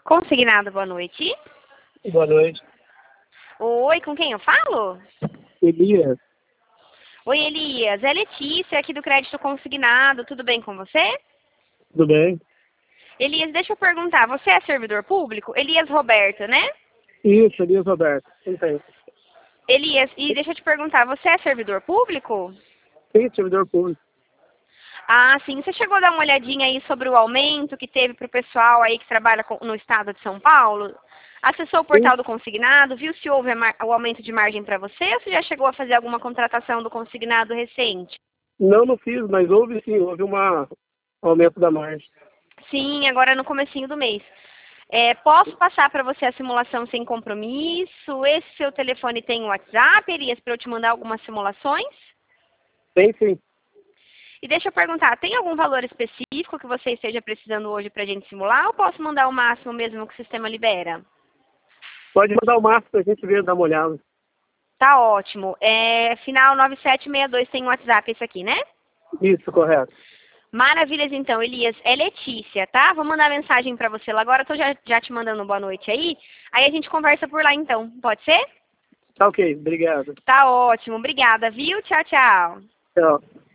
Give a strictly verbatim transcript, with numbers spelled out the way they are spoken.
Consignado, boa noite. Boa noite. Oi, com quem eu falo? Elias. Oi, Elias. É Letícia, aqui do Crédito Consignado. Tudo bem com você? Tudo bem? Elias, deixa eu perguntar. Você é servidor público? Elias Roberto, né? Isso, Elias Roberto. Sim, tem. Elias, e deixa eu te perguntar. Você é servidor público? Sim, servidor público. Ah, sim. Você chegou a dar uma olhadinha aí sobre o aumento que teve para o pessoal aí que trabalha com- no estado de São Paulo? Acessou o Sim. portal do consignado? Viu se houve a mar- o aumento de margem para você? Ou você já chegou a fazer alguma contratação do consignado recente? Não, não fiz, mas houve sim, houve uma um aumento da margem. Sim, agora no comecinho do mês. É, posso passar para você a simulação sem compromisso? Esse seu telefone tem o WhatsApp, Elias, para eu te mandar algumas simulações? Tem sim. E deixa eu perguntar, tem algum valor específico que você esteja precisando hoje para a gente simular ou posso mandar o máximo mesmo que o sistema libera? Pode mandar o máximo pra gente ver, dar uma olhada. Tá ótimo. É, final nove sete seis dois tem o WhatsApp esse aqui, né? Isso, correto. Maravilhas, então, Elias. É Letícia, tá? Vou mandar mensagem pra você lá agora. Tô já, já te mandando boa noite aí. Aí a gente conversa por lá, então. Pode ser? Tá ok, obrigado. Tá ótimo. Obrigada, viu? Tchau, tchau. Tchau.